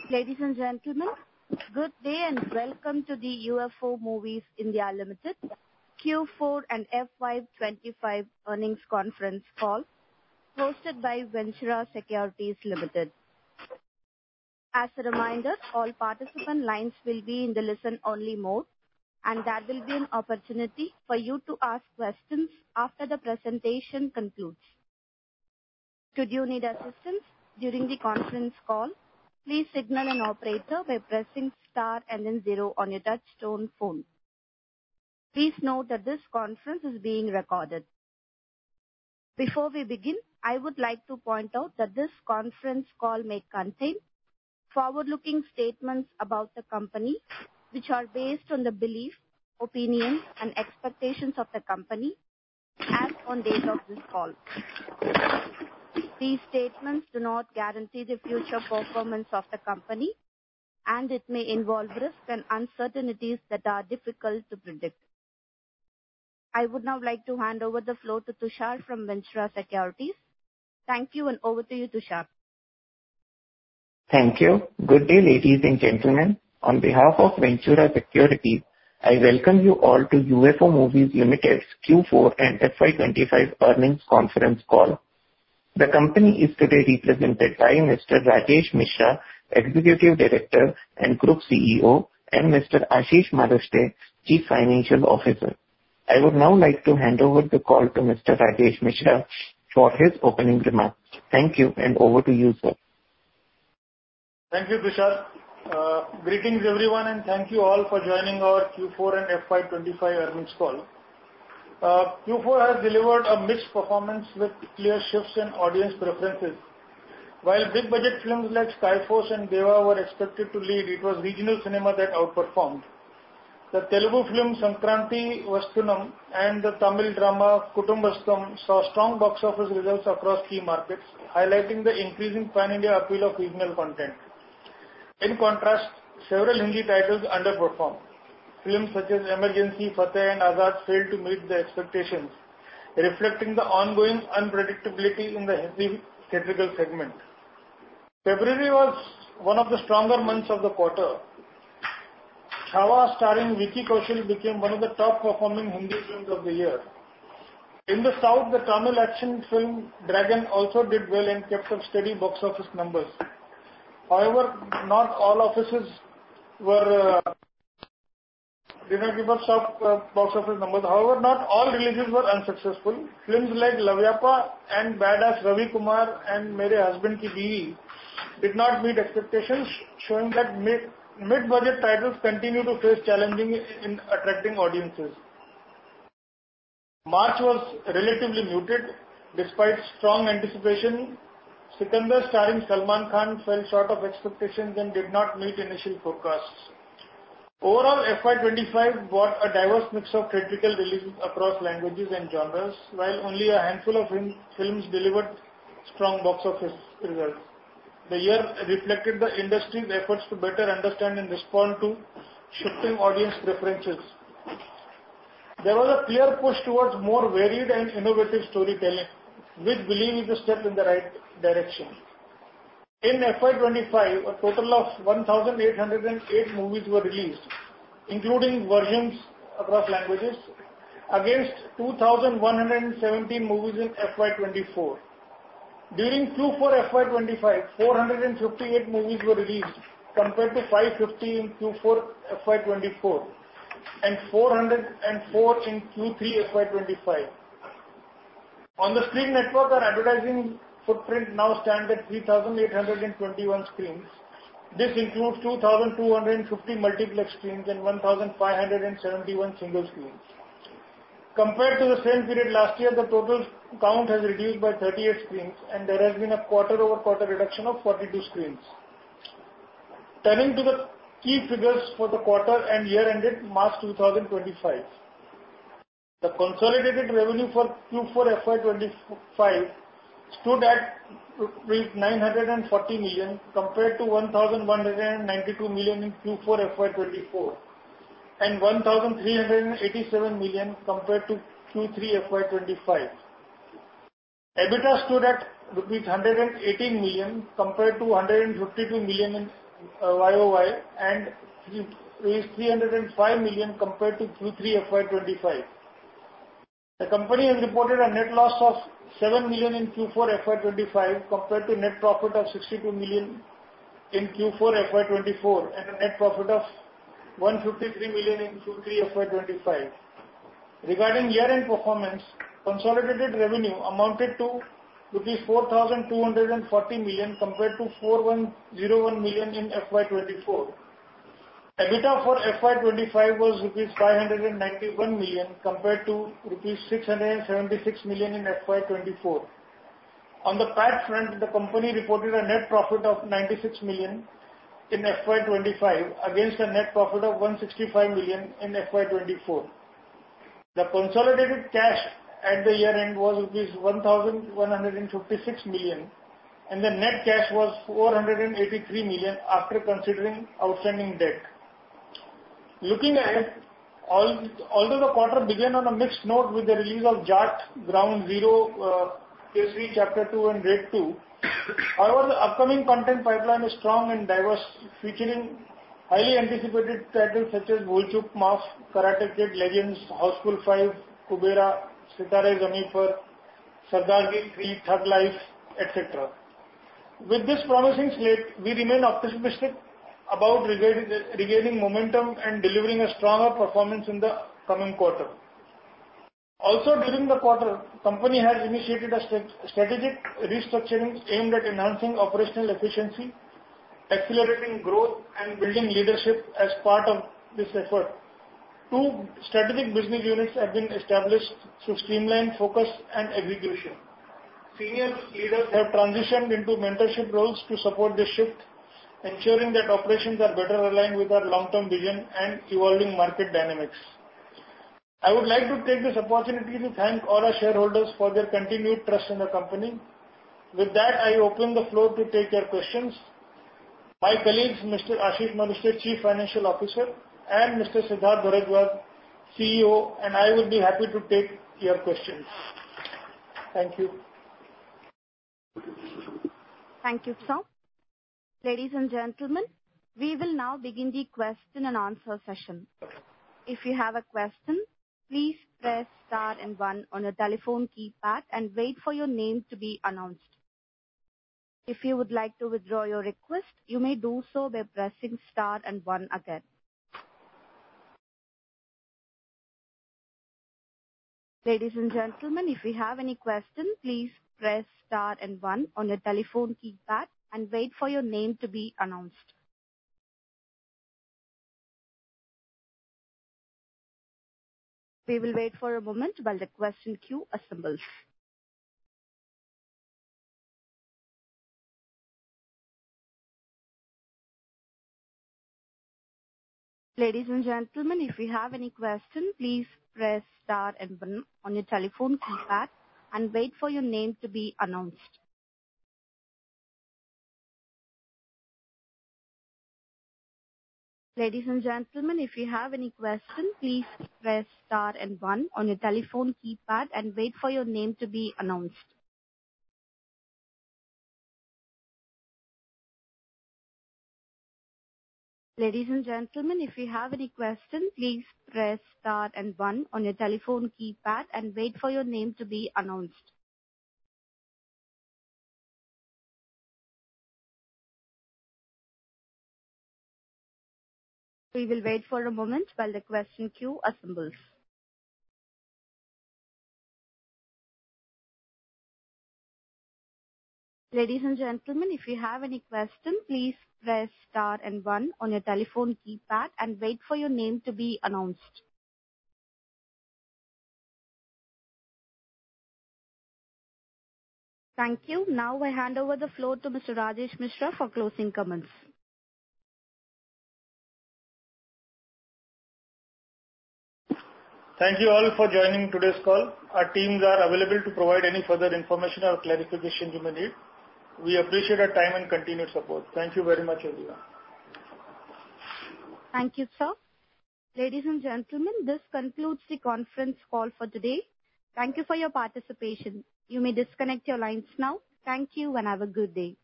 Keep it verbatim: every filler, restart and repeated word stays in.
Ladies and gentlemen, good day and welcome to the U F O Movies India Limited Q four and F Y twenty-five earnings conference call hosted by Ventura Securities Limited. As a reminder, all participant lines will be in the listen-only mode, and there will be an opportunity for you to ask questions after the presentation concludes. Should you need assistance during the conference call, please signal an operator by pressing star and then zero on your touch-tone phone. Please note that this conference is being recorded. Before we begin, I would like to point out that this conference call may contain forward-looking statements about the company, which are based on the belief, opinions, and expectations of the company as on date of this call. These statements do not guarantee the future performance of the company, and it may involve risks and uncertainties that are difficult to predict. I would now like to hand over the floor to Tushar from Ventura Securities. Thank you, and over to you, Tushar. Thank you. Good day, ladies and gentlemen. On behalf of Ventura Securities, I welcome you all to U F O Movies Limited's Q four and F Y twenty-five earnings conference call. The company is today represented by Mister Rajesh Mishra, Executive Director and Group C E O, and Mister Ashish Malhotra, Chief Financial Officer. I would now like to hand over the call to Mister Rajesh Mishra for his opening remarks. Thank you, and over to you, sir. Thank you, Tushar. Uh, greetings, everyone, and thank you all for joining our Q four and F Y twenty-five earnings call. Uh, Q four has delivered a mixed performance with clear shifts in audience preferences. While big budget films like Skyforce and Deva were expected to lead, it was regional cinema that outperformed. The Telugu film Sankranti Vastunam and the Tamil drama Kutumbastham saw strong box office results across key markets, highlighting the increasing pan-India appeal of regional content. In contrast, several Hindi titles underperformed. Films such as Emergency, Fateh and Azad failed to meet the expectations, reflecting the ongoing unpredictability in the Hindi theatrical segment. February was one of the stronger months of the quarter. Chhawa starring Vicky Kaushal became one of the top performing Hindi films of the year. In the south, the Tamil action film Dragon also did well and kept up steady box office numbers. However, not all offices were uh, did not give up soft uh, box office numbers. However, not all releases were unsuccessful. Films like Lavyapa and Badass Ravi Kumar and Mere Husband Ki Biwi did not meet expectations, showing that mid, mid-budget titles continue to face challenging in attracting audiences. March was relatively muted. Despite strong anticipation, Sikandar starring Salman Khan fell short of expectations and did not meet initial forecasts. Overall, F Y twenty-five brought a diverse mix of theatrical releases across languages and genres, while only a handful of films delivered strong box office results. The year reflected the industry's efforts to better understand and respond to shifting audience preferences. There was a clear push towards more varied and innovative storytelling, which we believe is a step in the right direction. In F Y twenty-five, a total of one thousand eight hundred eight movies were released, including versions across languages, against two thousand one hundred seventeen movies in F Y twenty-four. During Q four F Y twenty-five, four hundred fifty-eight movies were released compared to five hundred fifty in Q four F Y twenty-four and four hundred four in Q three F Y twenty-five. On the screen network, our advertising footprint now stands at three thousand eight hundred twenty-one screens. This includes two thousand two hundred fifty multiplex screens and one thousand five hundred seventy-one single screens. Compared to the same period last year, the total count has reduced by thirty-eight screens, and there has been a quarter-over-quarter reduction of forty-two screens. Turning to the key figures for the quarter and year ended March two thousand twenty-five. The consolidated revenue for Q four F Y twenty-five stood at nine hundred forty million compared to one thousand one hundred ninety-two million in Q four F Y twenty-four and one thousand three hundred eighty-seven million compared to Q three F Y twenty-five. EBITDA stood at rupees one hundred eighteen million compared to one hundred fifty-two million in uh, Y O Y and three hundred five million compared to Q three F Y twenty-five. The company has reported a net loss of seven million in Q four F Y twenty-five compared to net profit of sixty-two million in Q four F Y twenty-four and a net profit of one hundred fifty-three million in Q three F Y twenty-five. Regarding year-end performance, consolidated revenue amounted to rupees four thousand two hundred forty million compared to four thousand one hundred one million in F Y twenty-four. EBITDA for F Y twenty-five was rupees five hundred ninety-one million compared to rupees six hundred seventy-six million in F Y twenty-four. On the P A T front, the company reported a net profit of ninety-six million in F Y twenty-five against a net profit of one hundred sixty-five million in F Y twenty-four. The consolidated cash at the year end was rupees one thousand one hundred fifty-six million and the net cash was four hundred eighty-three million after considering outstanding debt. Looking ahead, although the quarter began on a mixed note with the release of Jat, Ground Zero, uh, Kesari Chapter two and Raid two, however, the upcoming content pipeline is strong and diverse, featuring highly anticipated titles such as Bhool Chup Maaf, Karate Kid, Legends, Houseful five, Kubera, Sitare Zameen Par, Sardarji three, Thug Life, et cetera. With this promising slate, we remain optimistic about regaining momentum and delivering a stronger performance in the coming quarter. Also, during the quarter, company has initiated a strategic restructuring aimed at enhancing operational efficiency, accelerating growth, and building leadership. As part of this effort, two strategic business units have been established to streamline focus and execution. Senior leaders have transitioned into mentorship roles to support this shift, ensuring that operations are better aligned with our long-term vision and evolving market dynamics. I would like to take this opportunity to thank all our shareholders for their continued trust in the company. With that, I open the floor to take your questions. My colleagues, Mister Ashish Malhotra, Chief Financial Officer, and Mister Siddharth Bharadwaj, C E O, and I will be happy to take your questions. Thank you. Thank you, sir. Ladies and gentlemen, we will now begin the question and answer session. If you have a question, please press star and one on your telephone keypad and wait for your name to be announced. If you would like to withdraw your request, you may do so by pressing star and one again. Ladies and gentlemen, if you have any question, please press star and one on your telephone keypad and wait for your name to be announced. We will wait for a moment while the question queue assembles. Ladies and gentlemen, if you have any question, please press star and one on your telephone keypad and wait for your name to be announced. Ladies and gentlemen, if you have any question, please press star and one on your telephone keypad and wait for your name to be announced. Ladies and gentlemen, if you have any question, please press star and one on your telephone keypad and wait for your name to be announced. We will wait for a moment while the question queue assembles. Ladies and gentlemen, if you have any question, please press star and one on your telephone keypad and wait for your name to be announced. Thank you. Now I hand over the floor to Mister Rajesh Mishra for closing comments. Thank you all for joining today's call. Our teams are available to provide any further information or clarification you may need. We appreciate your time and continued support. Thank you very much, everyone. Thank you, sir. Ladies and gentlemen, this concludes the conference call for today. Thank you for your participation. You may disconnect your lines now. Thank you and have a good day.